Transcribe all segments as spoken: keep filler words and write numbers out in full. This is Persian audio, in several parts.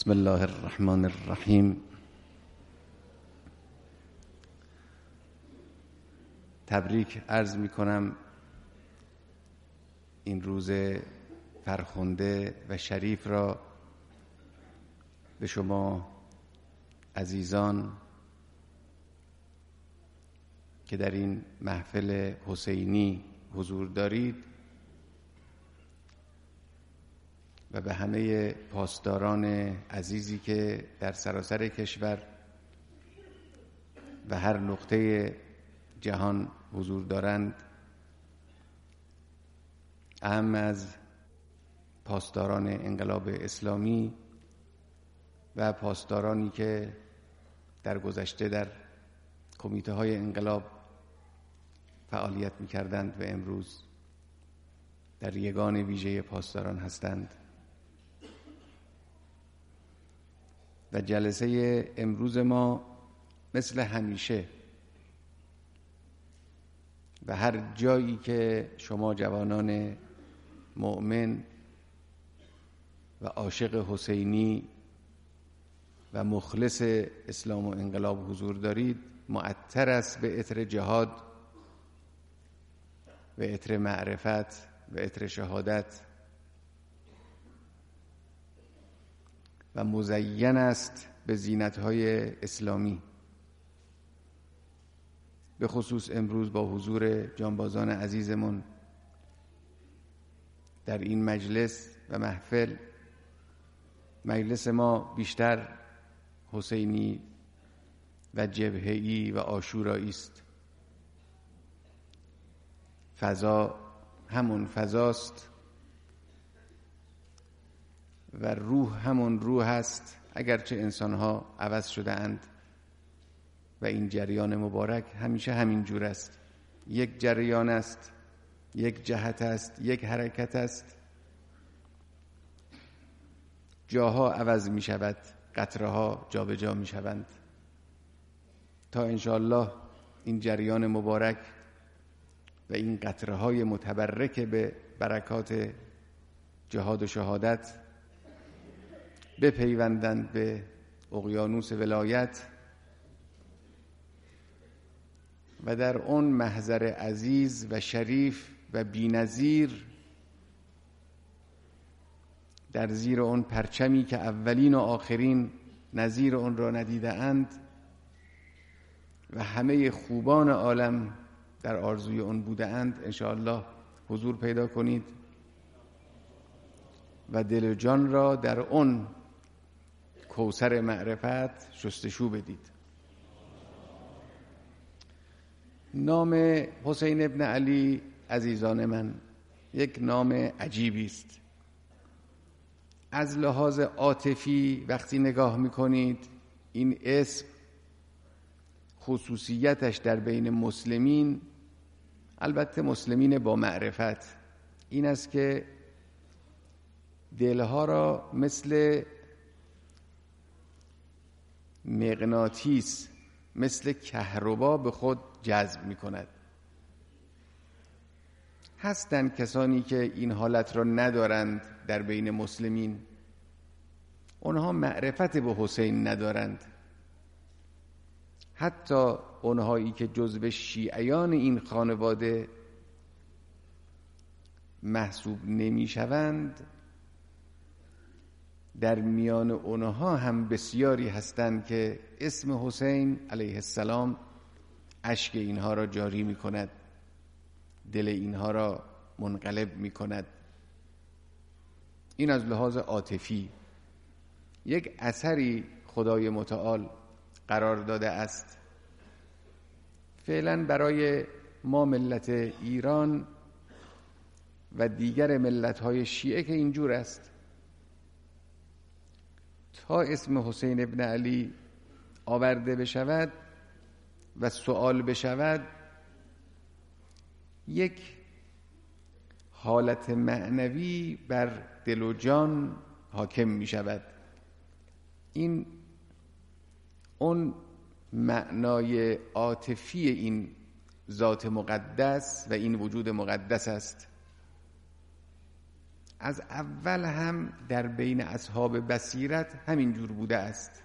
بسم الله الرحمن الرحیم. تبریک عرض می کنم این روز فرخنده و شریف را به شما عزیزان که در این محفل حسینی حضور دارید و به همه پاسداران عزیزی که در سراسر کشور و هر نقطه جهان حضور دارند، اهم از پاسداران انقلاب اسلامی و پاسدارانی که در گذشته در کمیته های انقلاب فعالیت می‌کردند و امروز در یگان ویژه پاسداران هستند. و جلسه امروز ما مثل همیشه و هر جایی که شما جوانان مؤمن و عاشق حسینی و مخلص اسلام و انقلاب حضور دارید، معطر است به عطر جهاد و عطر معرفت و عطر شهادت و مزین است به زینت‌های اسلامی، به خصوص امروز با حضور جانبازان عزیزمون در این مجلس و محفل. مجلس ما بیشتر حسینی و جبهه‌ای و عاشورایی است. فضا همون فضاست و روح همون روح است، اگرچه انسان‌ها عوض شده اند و این جریان مبارک همیشه همین جور است. یک جریان است، یک جهت است، یک حرکت است. جاها عوض می شود، قطره ها جا به جا می شوند تا انشاءالله این جریان مبارک و این قطره های متبرک به برکات جهاد و شهادت بپیوندند به اقیانوس ولایت و در اون محضر عزیز و شریف و بی‌نظیر، در زیر اون پرچمی که اولین و آخرین نظیر اون را ندیده اند و همه خوبان عالم در آرزوی اون بوده اند، انشاءالله حضور پیدا کنید و دل و جان را در اون کوثر معرفت شستشو بدید. نام حسین ابن علی عزیزان من یک نام عجیبی است. از لحاظ عاطفی وقتی نگاه میکنید این اسم خصوصیتش در بین مسلمین، البته مسلمین با معرفت، این است که دلها را مثل مغناطیس، مثل کهربا به خود جذب می کند. هستند کسانی که این حالت را ندارند در بین مسلمین، اونها معرفت به حسین ندارند. حتی اونهایی که جزو شیعیان این خانواده محسوب نمی شوند، در میان اونها هم بسیاری هستند که اسم حسین علیه السلام اشک اینها را جاری می کند، دل اینها را منقلب می کند. این از لحاظ عاطفی یک اثری خدای متعال قرار داده است. فعلا برای ما ملت ایران و دیگر ملت‌های شیعه که اینجور است، تا اسم حسین ابن علی آورده بشود و سوال بشود، یک حالت معنوی بر دل و جان حاکم می شود. این اون معنای عاطفی این ذات مقدس و این وجود مقدس است. از اول هم در بین اصحاب بصیرت همین جور بوده است.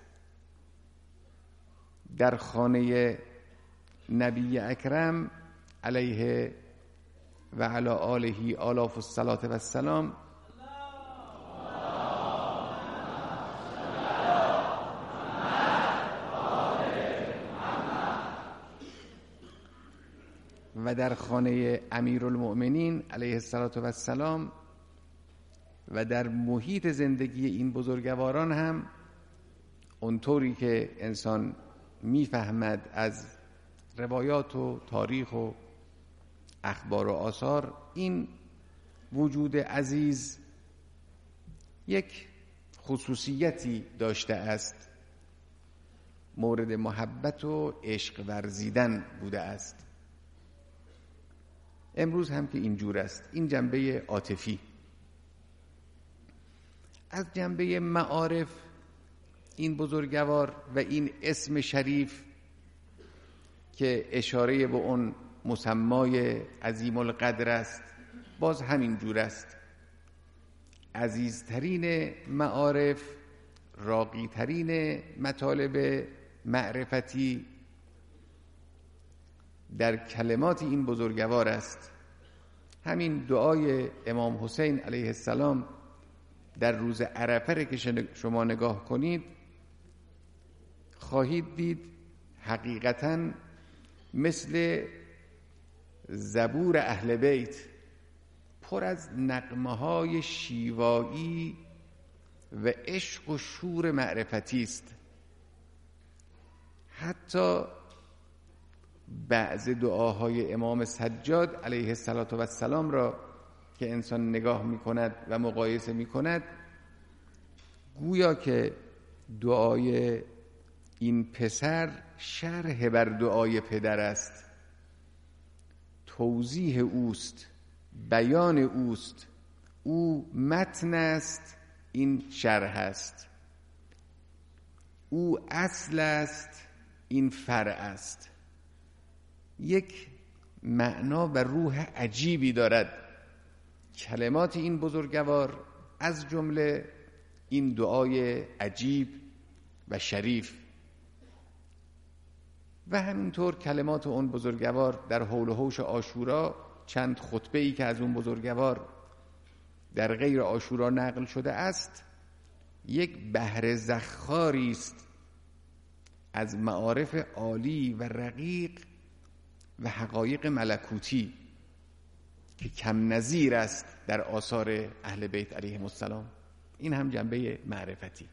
در خانه نبی اکرم علیه و علی آله آلاف الصلاة و السلام و در خانه امیرالمؤمنین علیه الصلاة و السلام و در محیط زندگی این بزرگواران هم اونطوری که انسان میفهمد از روایات و تاریخ و اخبار و آثار، این وجود عزیز یک خصوصیتی داشته است، مورد محبت و عشق ورزیدن بوده است. امروز هم که اینجور است. این جنبه عاطفی. از جنبه معارف این بزرگوار و این اسم شریف که اشاره به اون مسمای عظیم القدر است باز همین جور است. عزیزترین معارف، راقیترین مطالب معرفتی در کلمات این بزرگوار است. همین دعای امام حسین علیه السلام در روز عرفه که شما نگاه کنید خواهید دید حقیقتاً مثل زبور اهل بیت پر از نغمه های شیوایی و عشق و شور معرفتی است. حتی بعض دعاهای امام سجاد علیه السلام را که انسان نگاه می کند و مقایسه می کند، گویا که دعای این پسر شرح بر دعای پدر است، توضیح اوست، بیان اوست، او متن است، این شرح است، او اصل است، این فرع است. یک معنا و روح عجیبی دارد کلمات این بزرگوار، از جمله این دعای عجیب و شریف و همینطور کلمات اون بزرگوار در حول و حوش عاشورا. چند خطبه‌ای که از اون بزرگوار در غیر عاشورا نقل شده است یک بحر زخاری است از معارف عالی و رقیق و حقایق ملکوتی که کم نظیر است در آثار اهل بیت علیهم السلام. این هم جنبه معرفتی.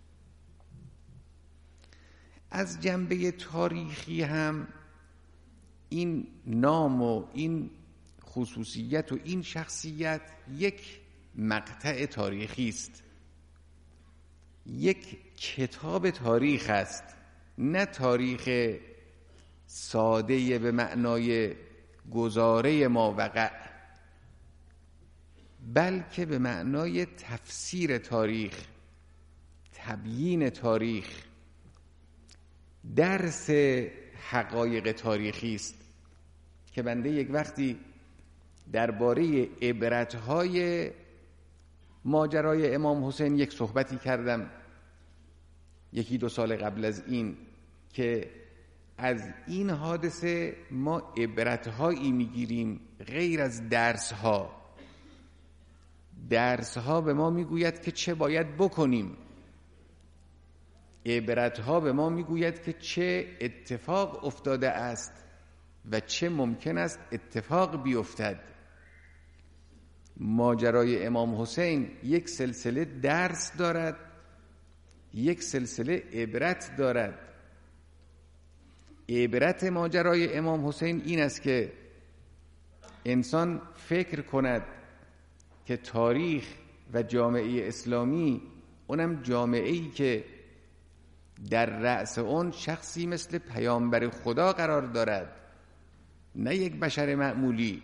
از جنبه تاریخی هم این نام و این خصوصیت و این شخصیت یک مقطع تاریخی است، یک کتاب تاریخ است، نه تاریخ ساده به معنای گزاره ما وقع، بلکه به معنای تفسیر تاریخ، تبیین تاریخ، درس حقایق تاریخی است که بنده یک وقتی درباره عبرت‌های ماجرای امام حسین یک صحبتی کردم، یکی دو سال قبل از این، که از این حادثه ما عبرت‌هایی می‌گیریم غیر از درس‌ها. درس‌ها به ما می‌گوید که چه باید بکنیم، عبرت‌ها به ما می‌گوید که چه اتفاق افتاده است و چه ممکن است اتفاق بیفتد. ماجرای امام حسین یک سلسله درس دارد، یک سلسله عبرت دارد. عبرت ماجرای امام حسین این است که انسان فکر کند که تاریخ و جامعه اسلامی، اونم جامعه‌ای که در رأس اون شخصی مثل پیامبر خدا قرار دارد، نه یک بشر معمولی،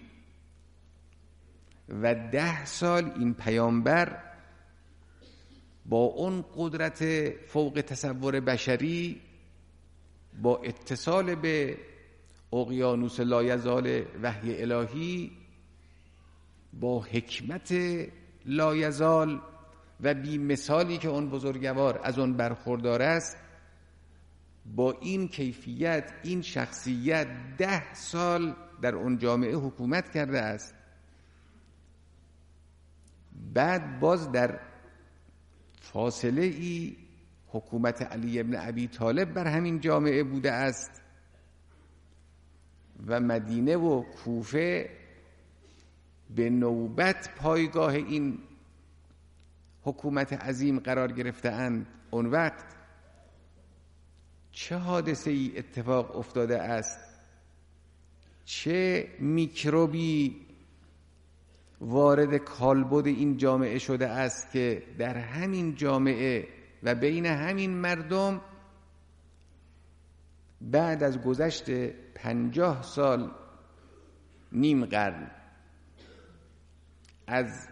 و ده سال این پیامبر با اون قدرت فوق تصور بشری، با اتصال به اقیانوس لایزال وحی الهی، با حکمت لایزال و بی مثالی که اون بزرگوار از اون برخوردار است، با این کیفیت این شخصیت ده سال در اون جامعه حکومت کرده است. بعد باز در فاصله ای حکومت علی ابن ابی طالب بر همین جامعه بوده است و مدینه و کوفه به نوبت پایگاه این حکومت عظیم قرار گرفته اند. اون وقت چه حادثه ای اتفاق افتاده است، چه میکروبی وارد کالبد این جامعه شده است که در همین جامعه و بین همین مردم بعد از گذشت پنجاه سال، نیم قرن از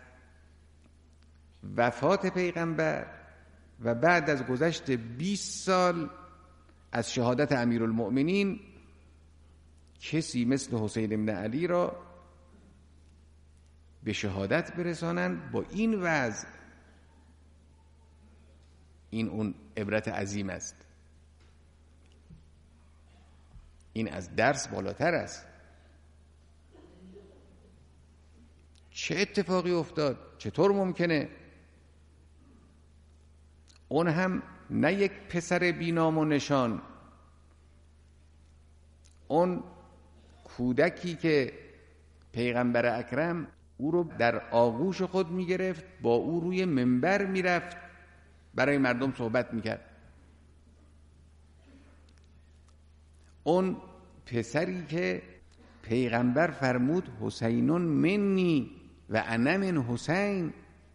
وفات پیغمبر و بعد از گذشت بیست سال از شهادت امیرالمؤمنین، کسی مثل حسین بن علی را به شهادت برسانند با این وضع. این اون عبرت عظیم است. این از درس بالاتر است. چه اتفاقی افتاد؟ چطور ممکنه؟ اون هم نه یک پسر بینام و نشان، اون کودکی که پیغمبر اکرم او رو در آغوش خود می گرفت، با او روی منبر می رفت، برای مردم صحبت می کرد. اون پسری که پیغمبر فرمود حسینون منی و انا من حسین،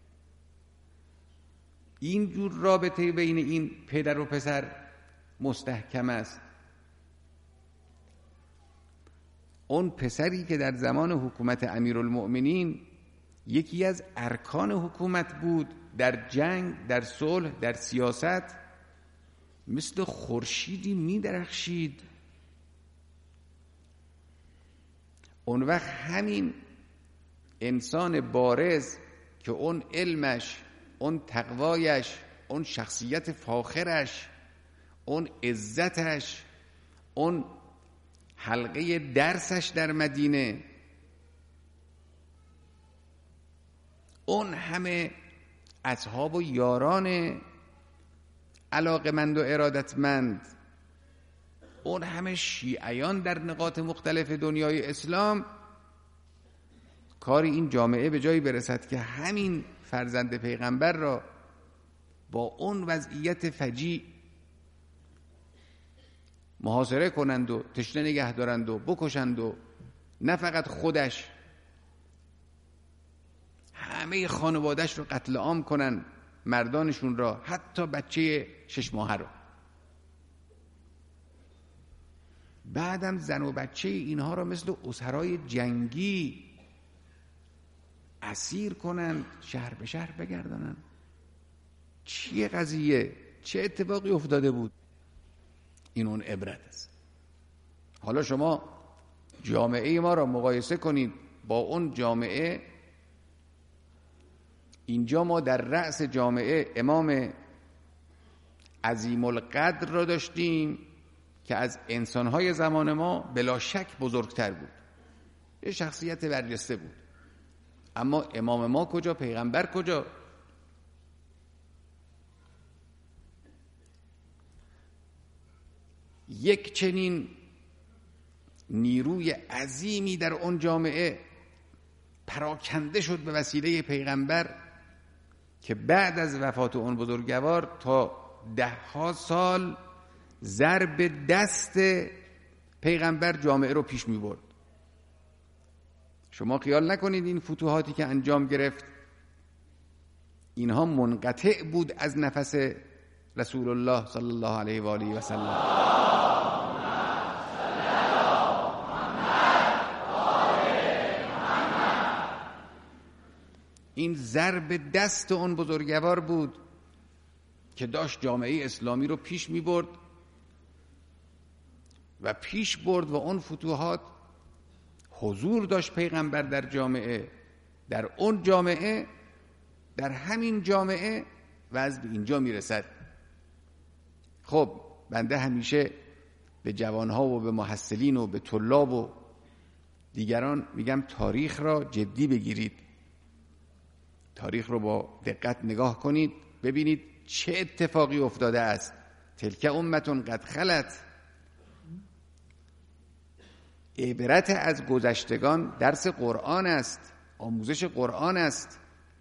این جور رابطه بین این پدر و پسر مستحکم است. اون پسری که در زمان حکومت امیرالمؤمنین یکی از ارکان حکومت بود، در جنگ، در صلح، در سیاست مثل خورشیدی می درخشید. اون وقت همین انسان بارز که اون علمش، اون تقوایش، اون شخصیت فاخرش، اون عزتش، اون حلقه درسش در مدینه، اون همه اصحاب و یاران علاقمند و ارادتمند، اون همه شیعیان در نقاط مختلف دنیای اسلام، کار این جامعه به جایی برسد که همین فرزند پیغمبر را با اون وضعیت فجیع محاصره کنند و تشنه نگه دارند و بکشند، و نه فقط خودش، همه خانوادهش رو قتل عام کنند، مردانشون را، حتی بچه شش ماهه رو. بعدم زن و بچه اینها را مثل اسرای جنگی اسیر کنند، شهر به شهر بگردانند. چیه قضیه؟ چه اتفاقی افتاده بود؟ این اون عبرت است. حالا شما جامعه ما را مقایسه کنید با اون جامعه. اینجا ما در رأس جامعه امام عظیم القدر را داشتیم که از انسانهای زمان ما بلا شک بزرگتر بود، یه شخصیت برجسته بود. اما امام ما کجا؟ پیغمبر کجا؟ یک چنین نیروی عظیمی در اون جامعه پراکنده شد به وسیله پیغمبر که بعد از وفات اون بزرگوار تا ده ها سال ضرب دست پیغمبر جامعه رو پیش می برد. شما خیال نکنید این فتوحاتی که انجام گرفت اینها منقطع بود از نفس رسول الله صلی الله علیه و آله و سلم. این ضرب دست اون بزرگوار بود که داشت جامعه اسلامی رو پیش می برد و پیش برد و اون فتوحات حضور داشت پیغمبر در جامعه. در اون جامعه در همین جامعه وضع به اینجا میرسد. خب بنده همیشه به جوانها و به محصلین و به طلاب و دیگران میگم تاریخ را جدی بگیرید، تاریخ رو با دقت نگاه کنید، ببینید چه اتفاقی افتاده است. تلک امتون قد خلت. عبرت از گذشتگان درس قرآن است، آموزش قرآن است.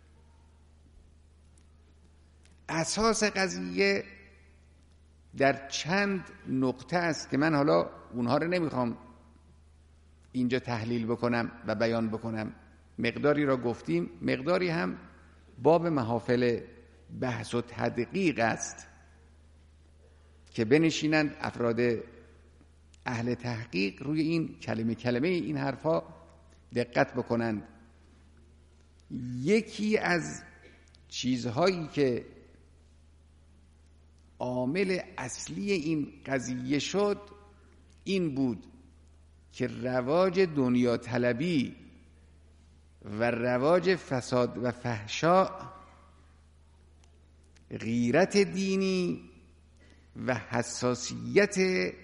اساس قضیه در چند نقطه است که من حالا اونها رو نمیخوام اینجا تحلیل بکنم و بیان بکنم. مقداری را گفتیم، مقداری هم باب محافل بحث و تدقیق است که بنشینند افراد اهل تحقیق روی این کلمه کلمه این حرفا دقت بکنند. یکی از چیزهایی که عامل اصلی این قضیه شد این بود که رواج دنیا طلبی و رواج فساد و فحشا، غیرت دینی و حساسیت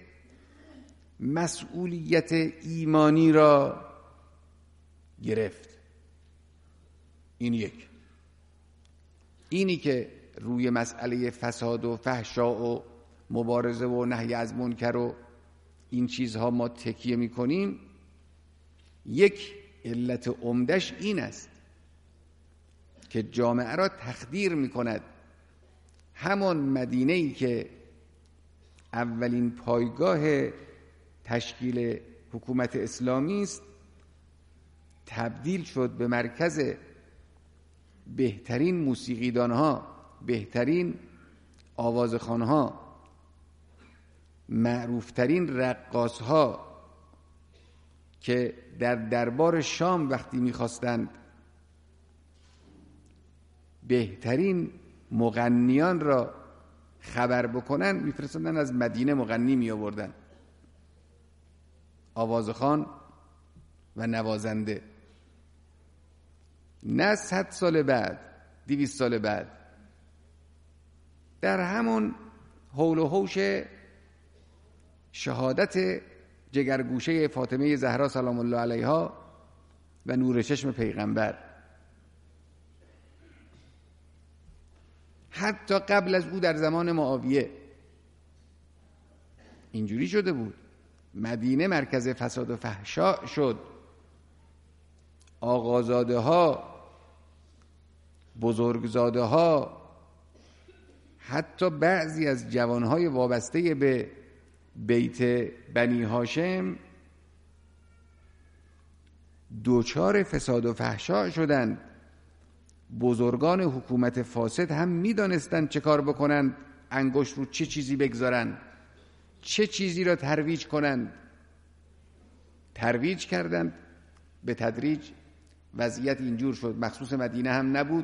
مسئولیت ایمانی را گرفت. این یک. اینی که روی مسئله فساد و فحشا و مبارزه و نهی از منکر و این چیزها ما تکیه میکنیم، یک علت عمدش این است که جامعه را تخدیر میکند. همان مدینه‌ای که اولین پایگاه تشکیل حکومت اسلامی است تبدیل شد به مرکز بهترین موسیقیدانها، بهترین آوازخوانها، معروفترین رقاصها که در دربار شام وقتی میخواستند بهترین مغنیان را خبر بکنن میفرستادن از مدینه مغنی می آوردن، آوازخوان و نوازنده. نه صد سال بعد، دویست سال بعد، در همون حول و حوش شهادت جگرگوشه فاطمه زهرا سلام الله علیها و نور چشم پیغمبر، حتی قبل از او در زمان معاویه اینجوری شده بود. مدینه مرکز فساد و فحشا شد. آقازاده ها، بزرگزاده ها، حتی بعضی از جوانهای وابسته به بیت بنی هاشم دوچار فساد و فحشا شدند. بزرگان حکومت فاسد هم میدانستند چه کار بکنند، انگشت رو چه چیزی بگذارند، چه چیزی را ترویج کنند. ترویج کردند. به تدریج وضعیت اینجور شد. مخصوص مدینه هم نبود،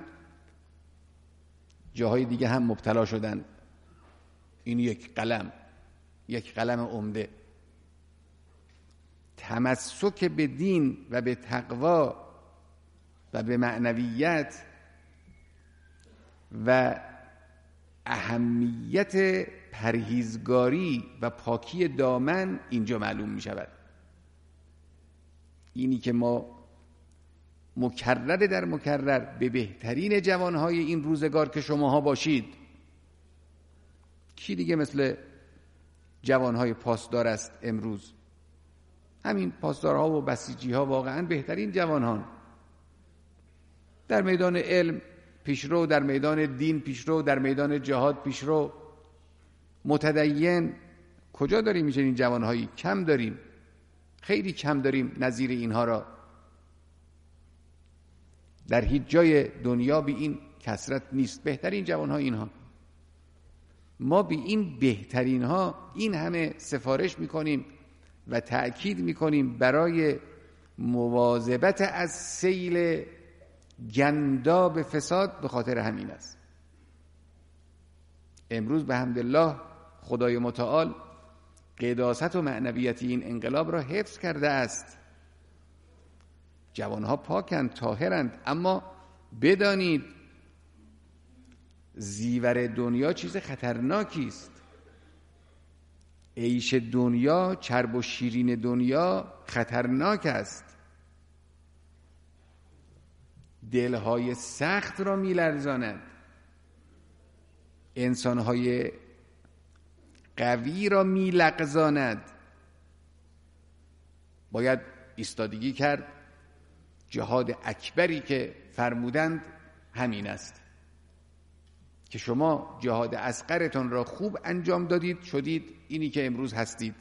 جاهای دیگه هم مبتلا شدند. این یک قلم، یک قلم عمده. تمسک به دین و به تقوا و به معنویت و اهمیت پرهیزگاری و پاکی دامن اینجا معلوم می شود. اینی که ما مکرر در مکرر به بهترین جوانهای این روزگار که شماها باشید. کی دیگه مثل جوانهای پاسدار است امروز؟ همین پاسدارها و بسیجیها واقعا بهترین جوانان. در میدان علم پیشرو، در میدان دین پیشرو، در میدان جهاد پیشرو. متدین کجا داریم میشه این جوانهایی؟ کم داریم، خیلی کم داریم نظیر اینها را. در هیچ جای دنیا به این کثرت نیست. بهترین جوانها اینها. ما به این بهترین ها این همه سفارش میکنیم و تأکید میکنیم برای مواظبت از سیل گنداب فساد. به خاطر همین است امروز به حمدالله خدای متعال قداست و معنویتی این انقلاب را حفظ کرده است. جوانها پاکند، طاهرند، اما بدانید زیور دنیا چیز خطرناکی است. عیش دنیا، چرب و شیرین دنیا خطرناک است. دلهای سخت را میلرزاند، انسانهای قوی را میلغزاند. باید ایستادگی کرد. جهاد اکبری که فرمودند همین است که شما جهاد اصغرتون را خوب انجام دادید، شدید اینی که امروز هستید.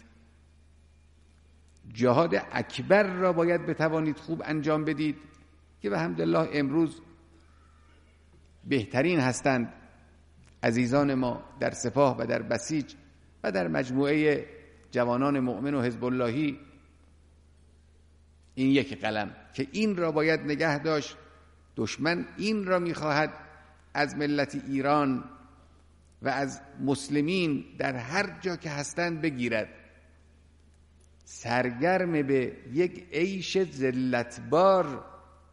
جهاد اکبر را باید بتوانید خوب انجام بدید که به حمدالله امروز بهترین هستند عزیزان ما در سپاه و در بسیج و در مجموعه جوانان مؤمن و حزب اللهی. این یک قلم که این را باید نگه داشت. دشمن این را می‌خواهد از ملت ایران و از مسلمین در هر جا که هستند بگیرد، سرگرم به یک عیش ذلتبار.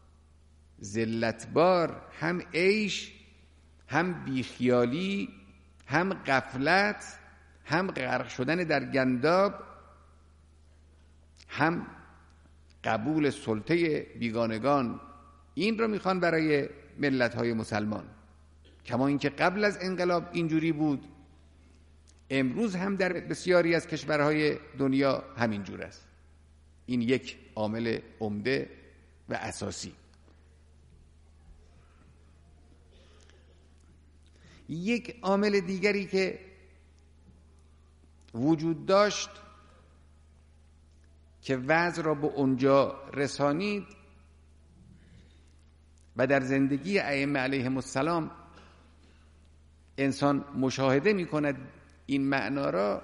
ذلتبار، هم عیش، هم بیخیالی، هم غفلت، هم غرق شدن در گنداب، هم قبول سلطه بیگانگان. این را میخوان برای ملت‌های مسلمان. کما اینکه قبل از انقلاب اینجوری بود، امروز هم در بسیاری از کشورهای دنیا همین جور است. این یک عامل عمده و اساسی. یک عامل دیگری که وجود داشت که وضع را به اونجا رسانید و در زندگی ائمه علیهم السلام انسان مشاهده می کند این معنا را،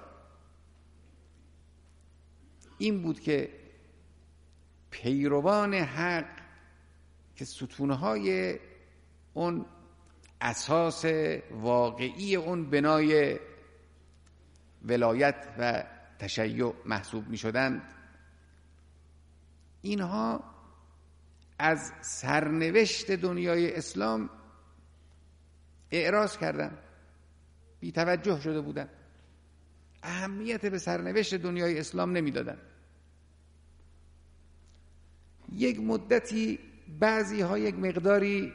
این بود که پیروان حق که ستونهای اون اساس واقعی اون بنای ولایت و تشیع محسوب می شدند، اینها از سرنوشت دنیای اسلام اعراض کردند، بی توجه شده بودند، اهمیت به سرنوشت دنیای اسلام نمیدادند. یک مدتی بعضی ها یک مقداری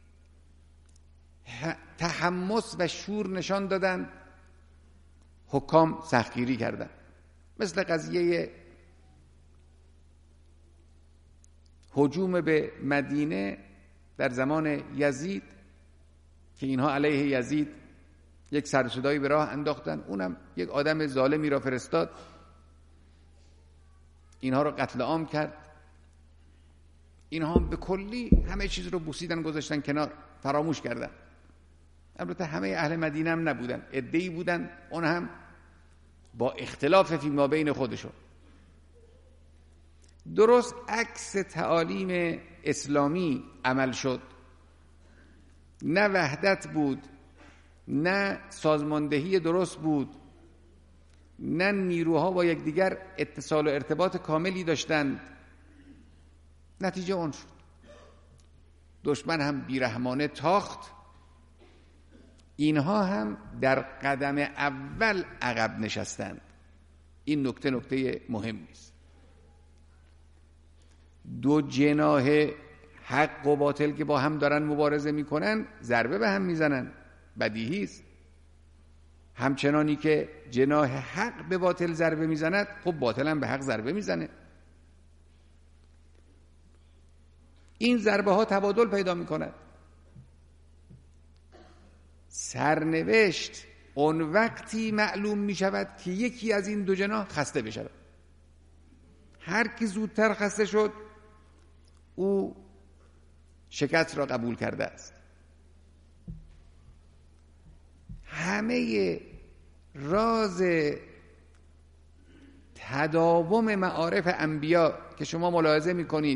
تحمس و شور نشان دادند، حکام سختگیری کردند. مثل قضیه هجوم به مدینه در زمان یزید که اینها علیه یزید یک سر و صدایی به راه انداختن، اونم یک آدم ظالمی را فرستاد اینها را قتل عام کرد. اینها به کلی همه چیز رو بوسیدن، گذاشتن کنار، فراموش کردن. البته همه اهل مدینه هم نبودن، عده‌ای بودن، اون هم با اختلاف فیما بین خودشون. درست عکس تعالیم اسلامی عمل شد. نه وحدت بود، نه سازماندهی درست بود، نه نیروها با یکدیگر اتصال و ارتباط کاملی داشتند. نتیجه اون شد دشمن هم بیرحمانه تاخت، اینها هم در قدم اول عقب نشستند. این نکته نکته مهمی است. دو جناح حق و باطل که با هم دارن مبارزه میکنن ضربه به هم میزنن، بدیهی است. همچنانی که جناح حق به باطل ضربه میزند، خب باطل هم به حق ضربه میزنه. این ضربه ها تبادل پیدا میکند. سرنوشت اون وقتی معلوم میشود که یکی از این دو جناح خسته بشود. هر کی زودتر خسته شد او شکست را قبول کرده است. همه راز تداوم معارف انبیا که شما ملاحظه میکنید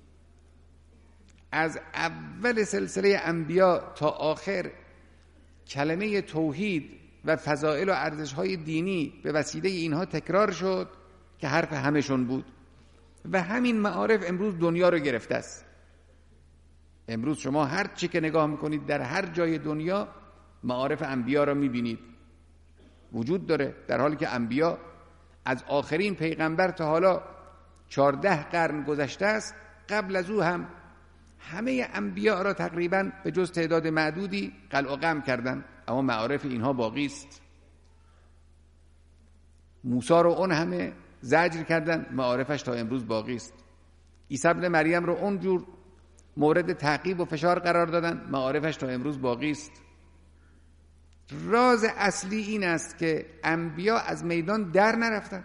از اول سلسله انبیا تا آخر کلمه توحید و فضائل و ارزش‌های دینی به وسیله اینها تکرار شد که حرف همشون بود و همین معارف امروز دنیا رو گرفته است. امروز شما هر چی که نگاه میکنید در هر جای دنیا معارف انبیا را میبینید وجود داره، در حالی که انبیا از آخرین پیغمبر تا حالا چهارده قرن گذشته است. قبل از او هم همه انبیا را تقریبا به جز تعداد معدودی قلع و قم کردن، اما معارف اینها باقی است. موسی رو اون همه زجر کردن، معارفش تا امروز باقی است. عیسی ابن مریم رو اونجور مورد تعقیب و فشار قرار دادن، معارفش تا امروز باقی است. راز اصلی این است که انبیا از میدان در نرفتن.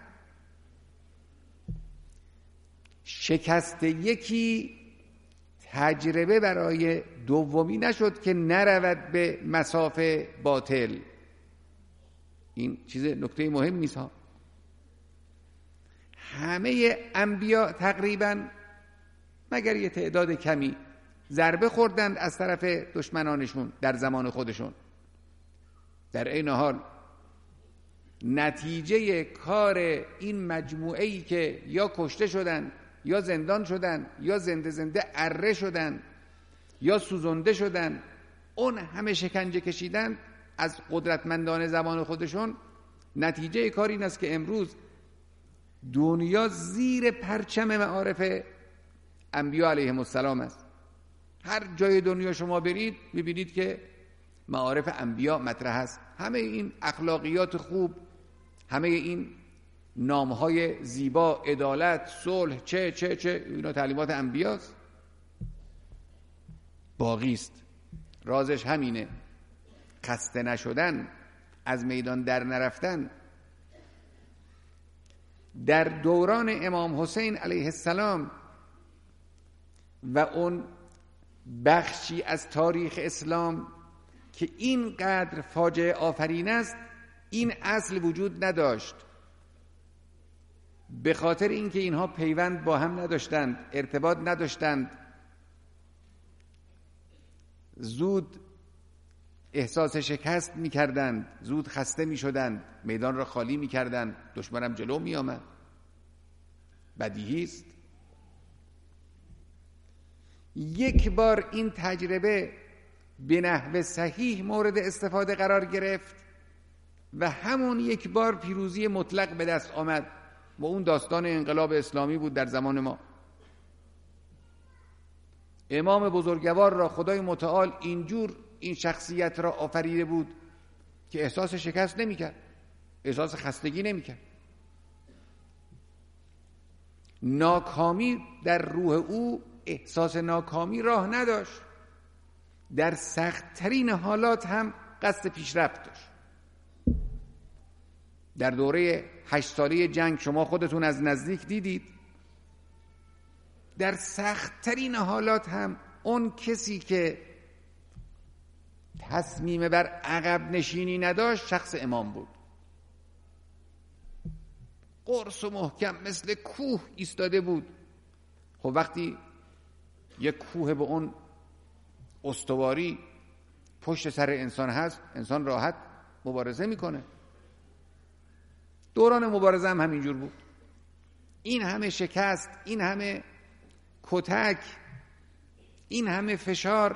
شکست یکی تجربه برای دومی نشد که نرود به مسافه باطل. این چیز نکته مهم نیست ها. همه انبیا تقریبا مگر یه تعداد کمی ضربه خوردند از طرف دشمنانشون در زمان خودشون. در این حال نتیجه کار این مجموعه‌ای که یا کشته شدن یا زندان شدن یا زنده زنده اره شدن یا سوزنده شدن، اون همه شکنجه کشیدن از قدرتمندان زمان خودشون، نتیجه کار این است که امروز دنیا زیر پرچم معارف انبیا علیهم السلام است. هر جای دنیا شما برید میبینید که معارف انبیا مطرح است. همه این اخلاقیات خوب، همه این نامهای زیبا، عدالت، صلح، چه چه چه اینا تعلیمات انبیاست، باقی است. رازش همینه، خسته نشدن، از میدان در نرفتن. در دوران امام حسین علیه السلام و اون بخشی از تاریخ اسلام که اینقدر فاجعه آفرین است، این اصل وجود نداشت. به خاطر اینکه اینها پیوند با هم نداشتند، ارتباط نداشتند، زود احساس شکست می‌کردند، زود خسته می‌شدند، میدان را خالی می‌کردند، دشمنم جلو می‌آمد. بدیهی است. یک بار این تجربه به نحو صحیح مورد استفاده قرار گرفت و همون یک بار پیروزی مطلق به دست آمد و اون داستان انقلاب اسلامی بود در زمان ما. امام بزرگوار را خدای متعال اینجور این شخصیت را آفریده بود که احساس شکست نمی کرد، احساس خستگی نمی کرد. ناکامی در روح او احساس ناکامی راه نداشت. در سخت‌ترین حالات هم قصد پیشرفت داشت. در دوره هشت ساله جنگ شما خودتون از نزدیک دیدید، در سخت‌ترین حالات هم اون کسی که تصمیم بر عقب نشینی نداشت شخص امام بود. قرص و محکم مثل کوه ایستاده بود. خب وقتی یک کوه به اون استواری پشت سر انسان هست، انسان راحت مبارزه میکنه. دوران مبارزه هم همینجور بود. این همه شکست، این همه کتک، این همه فشار،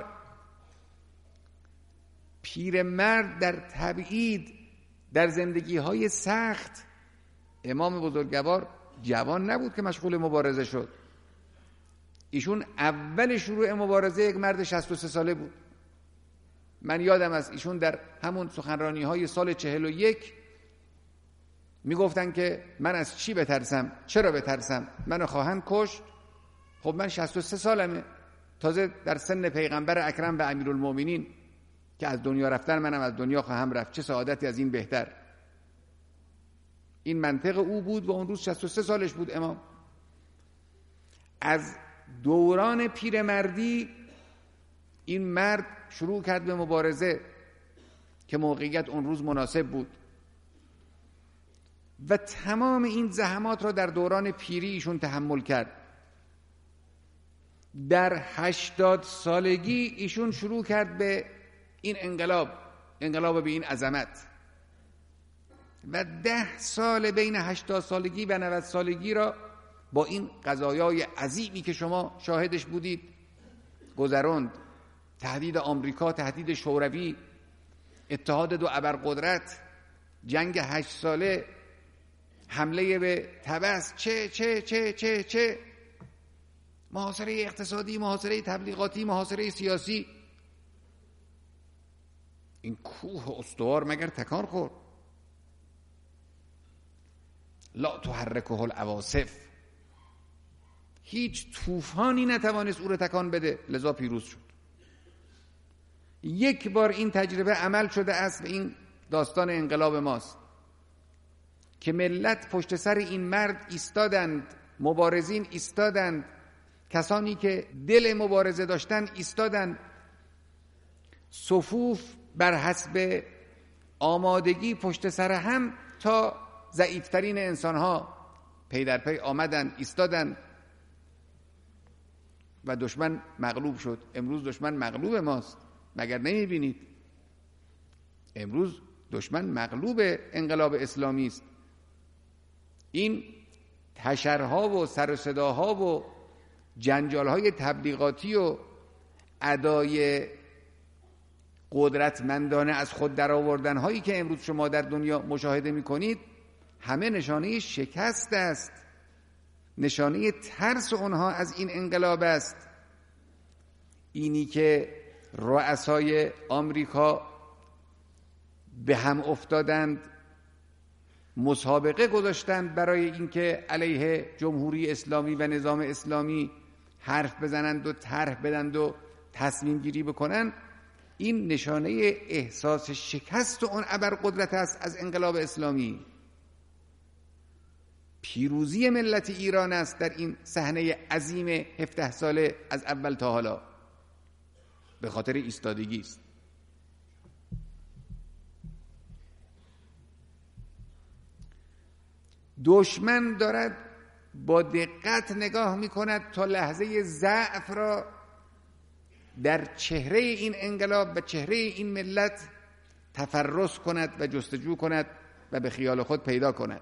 پیرمرد در تبعید، در زندگی‌های سخت. امام بزرگوار جوان نبود که مشغول مبارزه شد. ایشون اول شروع مبارزه یک مرد شصت و سه ساله بود. من یادم است ایشون در همون سخنرانی‌های سال چهل و یک میگفتن که من از چی بترسم؟ چرا بترسم؟ منو خواهند کشت. خب من شصت و سه سالمه، تازه در سن پیغمبر اکرم و امیرالمومنین که از دنیا رفتن منم از دنیا خواهم رفت، چه سعادتی از این بهتر. این منطق او بود و اون روز شصت و سه سالش بود امام. از دوران پیرمردی این مرد شروع کرد به مبارزه که موقعیت اون روز مناسب بود و تمام این زحمات را در دوران پیری ایشون تحمل کرد. در هشتاد سالگی ایشون شروع کرد به این انقلاب، انقلاب به این عظمت، و ده سال بین هشتاد سالگی و نود سالگی را با این قضایای عظیمی که شما شاهدش بودید گذراند. تهدید آمریکا، تهدید شوروی، اتحاد دو ابرقدرت، جنگ هشت ساله، حمله به طبس، چه چه چه چه چه محاصره اقتصادی، محاصره تبلیغاتی، محاصره سیاسی. این کوه استوار مگر تکان خورد؟ لا تحرکه العواصف، هیچ طوفانی نتوانست او را تکان بده، لذا پیروز شد. یک بار این تجربه عمل شده است و این داستان انقلاب ماست که ملت پشت سر این مرد ایستادند، مبارزین ایستادند، کسانی که دل مبارزه داشتند ایستادند، صفوف بر حسب آمادگی پشت سر هم تا ضعیفترین انسانها پی در پی آمدند، ایستادند و دشمن مغلوب شد. امروز دشمن مغلوب ماست، مگر نمی‌بینید؟ امروز دشمن مغلوب انقلاب اسلامی است. این تشرها و سر و صداها و جنجالهای تبلیغاتی و ادای قدرتمندانه از خود درآوردن هایی که امروز شما در دنیا مشاهده می‌کنید، همه نشانه شکست است، نشانه ترس اونها از این انقلاب است. اینی که رؤسای آمریکا به هم افتادند، مسابقه گذاشتند برای اینکه علیه جمهوری اسلامی و نظام اسلامی حرف بزنند و طرح بدند و تصمیم گیری بکنند، این نشانه احساس شکست اون ابرقدرت است از انقلاب اسلامی. پیروزی ملت ایران است در این صحنه عظیم هفده ساله از اول تا حالا، به خاطر ایستادگی است. دشمن دارد با دقت نگاه می‌کند تا لحظه ضعف را در چهره این انقلاب و چهره این ملت تفرس کند و جستجو کند و به خیال خود پیدا کند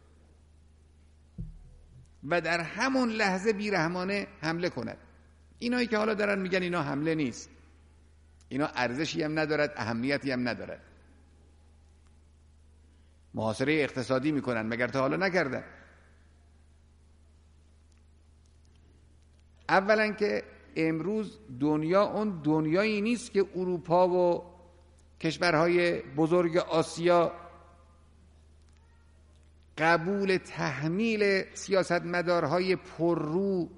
و در همون لحظه بیرحمانه حمله کند. اینایی که حالا دارن میگن اینا حمله نیست، اینا ارزشی هم ندارد، اهمیتی هم ندارد، محاصره اقتصادی میکنن، مگر تا حالا نکردن؟ اولا که امروز دنیا اون دنیایی نیست که اروپا و کشورهای بزرگ آسیا قبول تحمیل سیاستمدارهای پررو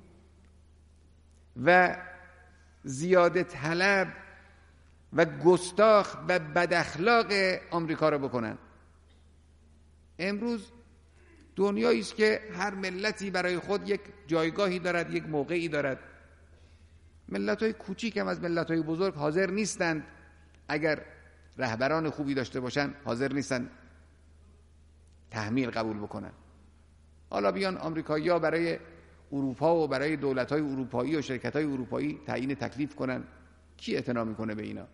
و زیاده طلب و گستاخ و بداخلاق آمریکا رو بکنن. امروز دنیایی است که هر ملتی برای خود یک جایگاهی دارد، یک موقعی دارد. ملت‌های کوچیک هم از ملت‌های بزرگ حاضر نیستند، اگر رهبران خوبی داشته باشند حاضر نیستند تحمیل قبول بکنن. حالا بیان آمریکایی‌ها برای اروپا و برای دولت‌های اروپایی و شرکت‌های اروپایی تعیین تکلیف کنن، کی اعتنا میکنه به اینا؟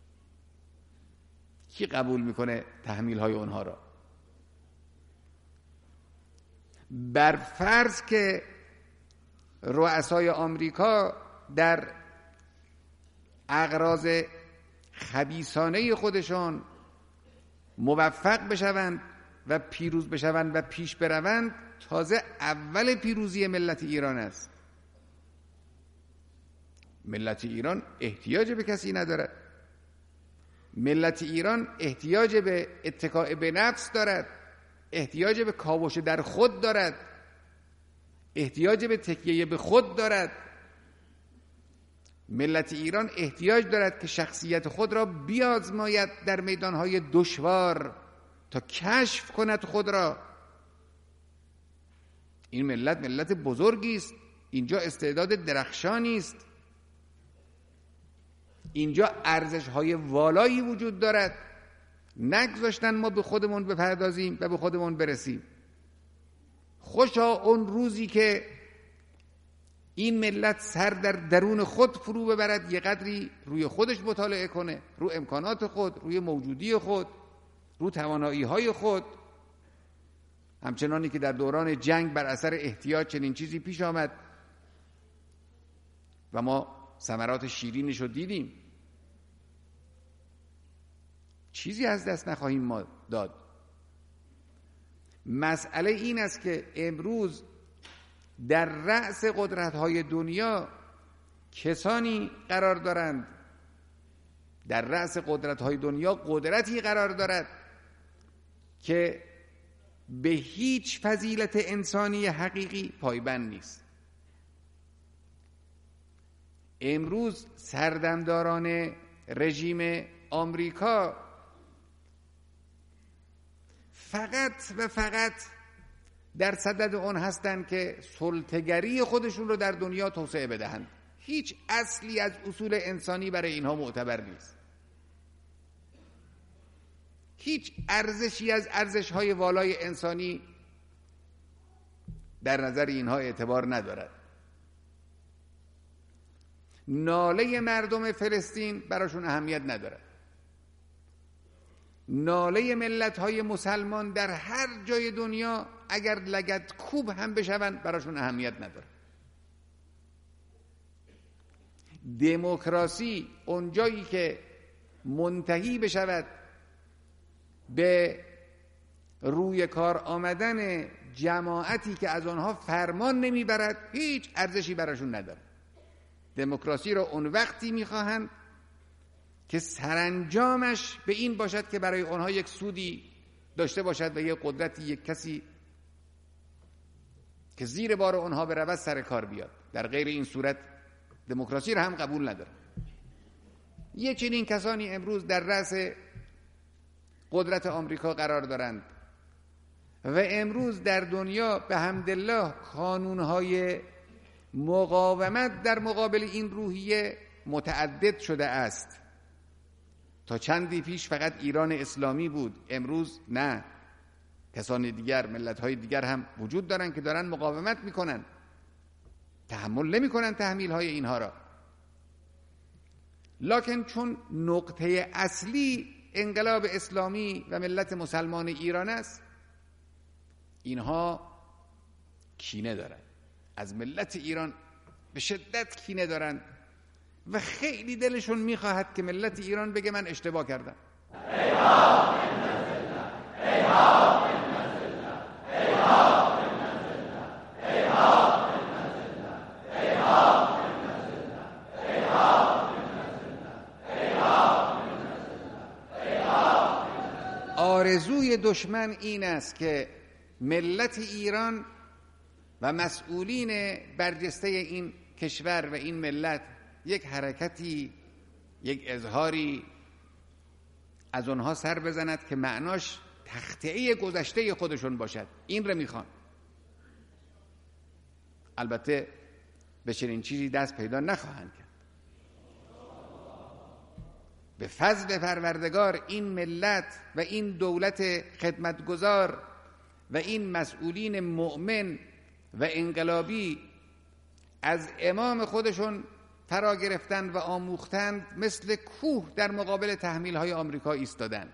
کی قبول میکنه تحمیل‌های اونها را؟ بر فرض که رؤسای آمریکا در اغراض خبیثانه خودشان موفق بشوند و پیروز بشوند و پیش بروند، تازه اول پیروزی ملت ایران است. ملت ایران احتیاج به کسی ندارد. ملت ایران احتیاج به اتکاء به نفس دارد، احتیاج به کاوش در خود دارد، احتیاج به تکیه به خود دارد. ملت ایران احتیاج دارد که شخصیت خود را بیازماید در میدانهای دشوار تا کشف کند خود را. این ملت ملت بزرگی است، اینجا استعداد درخشانی است، اینجا ارزش‌های والایی وجود دارد. نگذاشتن ما به خودمون بپردازیم و به خودمون برسیم. خوشا اون روزی که این ملت سر در درون خود فرو ببرد، یه قدری روی خودش مطالعه کنه، رو امکانات خود، روی موجودی خود، رو توانایی‌های خود. همچنانی که در دوران جنگ بر اثر احتیاج چنین چیزی پیش آمد و ما ثمرات شیرینش رو دیدیم. چیزی از دست نخواهیم ما داد. مسئله این است که امروز در رأس قدرت‌های دنیا کسانی قرار دارند، در رأس قدرت‌های دنیا قدرتی قرار دارد که به هیچ فضیلت انسانی حقیقی پایبند نیست. امروز سردمداران رژیم آمریکا فقط و فقط در صدد آن هستند که سلطه‌گری خودشون رو در دنیا توسعه بدهند. هیچ اصلی از اصول انسانی برای اینها معتبر نیست. هیچ ارزشی از ارزش‌های والای انسانی در نظر اینها اعتبار ندارد. ناله مردم فلسطین براشون اهمیت ندارد. ناله ملت‌های مسلمان در هر جای دنیا اگر لگد کوب هم بشوند براشون اهمیت ندارد. دموکراسی اونجایی که منتهی بشود به روی کار آمدن جماعتی که از آنها فرمان نمیبرد، هیچ ارزشی براشون نداره. دموکراسی را اون وقتی میخواهند که سرانجامش به این باشد که برای آنها یک سودی داشته باشد و یک قدرتی، یک کسی که زیر بار آنها برود سر کار بیاد. در غیر این صورت دموکراسی را هم قبول نداره. یه چنین کسانی امروز در رأس قدرت آمریکا قرار دارند و امروز در دنیا به حمدالله قانون‌های مقاومت در مقابل این روحیه متعدد شده است. تا چندی پیش فقط ایران اسلامی بود، امروز نه، کسان دیگر، ملت‌های دیگر هم وجود دارن که دارن مقاومت میکنن، تحمل نمیکنن تحمیل‌های اینها را. لکن چون نقطه اصلی انقلاب اسلامی و ملت مسلمان ایران است، اینها کینه دارن، از ملت ایران به شدت کینه دارن و خیلی دلشون میخواهد که ملت ایران بگه من اشتباه کردم. آرزوی دشمن این است که ملت ایران و مسئولین برجسته این کشور و این ملت یک حرکتی، یک اظهاری از آنها سر بزند که معناش تخطئه گذشته خودشون باشد. این رو میخوان. البته به چنین چیزی دست پیدا نخواهند کرد. به فضل پروردگار این ملت و این دولت خدمتگزار و این مسئولین مؤمن و انقلابی از امام خودشون فرا گرفتند و آموختند، مثل کوه در مقابل تحمیل‌های آمریکا ایستادند.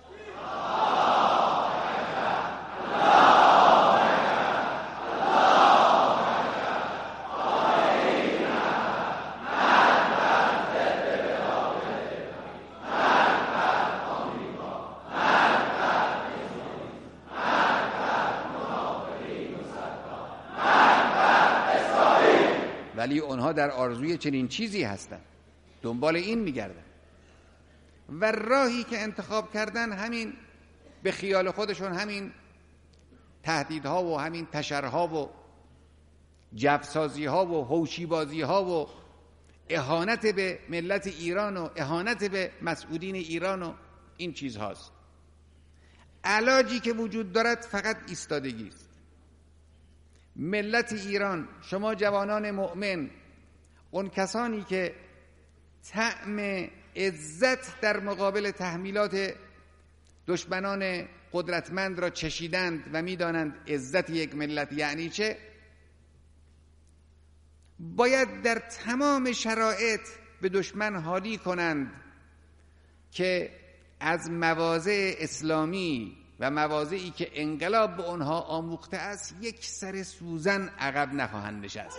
ولی اونها در آرزوی چنین چیزی هستند، دنبال این میگردن و راهی که انتخاب کردن همین به خیال خودشون همین تهدیدها و همین تشرها و جفسازیها و هوشیبازیها و اهانت به ملت ایران و اهانت به مسئولین ایران و این چیزهاست. علاجی که وجود دارد فقط ایستادگی است. ملت ایران، شما جوانان مؤمن، اون کسانی که طعم عزت در مقابل تحمیلات دشمنان قدرتمند را چشیدند و میدانند عزت یک ملت یعنی چه، باید در تمام شرایط به دشمن حالی کنند که از مواضع اسلامی و مواضعی که انقلاب به آنها آموخته است یک سر سوزن عقب نخواهند نشست.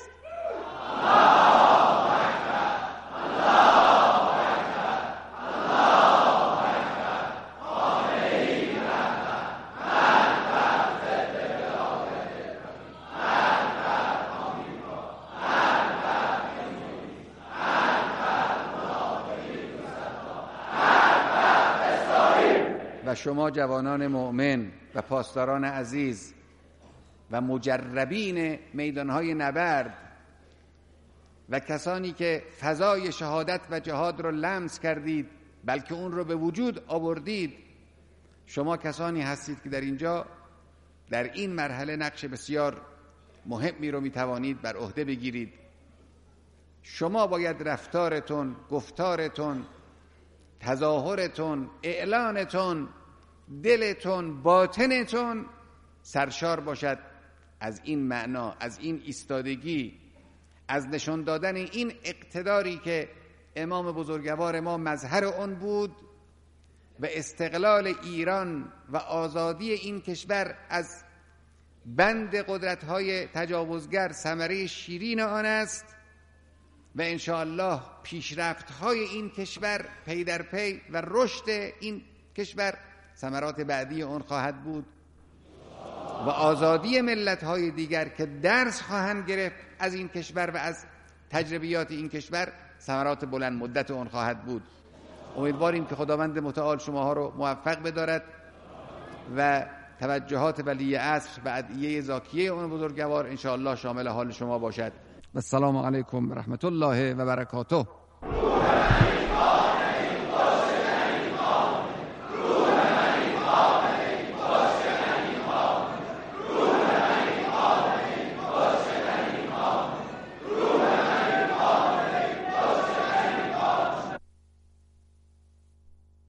و شما جوانان مؤمن و پاسداران عزیز و مجربین میدانهای نبرد و کسانی که فضای شهادت و جهاد رو لمس کردید بلکه اون رو به وجود آوردید، شما کسانی هستید که در اینجا در این مرحله نقش بسیار مهمی رو میتوانید بر عهده بگیرید. شما باید رفتارتون، گفتارتون، تظاهرتون، اعلانتون، دلتون، باطنتون سرشار باشد از این معنا، از این ایستادگی، از نشان دادن این اقتداری که امام بزرگوار ما مظهر اون بود و استقلال ایران و آزادی این کشور از بند قدرت‌های تجاوزگر ثمره شیرین آن است و انشاءالله پیشرفت‌های این کشور پی در پی و رشد این کشور ثمرات بعدی اون خواهد بود و آزادی ملت‌های دیگر که درس خواهند گرفت از این کشور و از تجربیات این کشور ثمرات بلند مدت اون خواهد بود. امیدواریم که خداوند متعال شماها رو موفق بدارد و توجهات ولی عصر و ادعیه زاکیه اون بزرگوار انشاءالله شامل حال شما باشد. و السلام علیکم و رحمت الله و برکاته.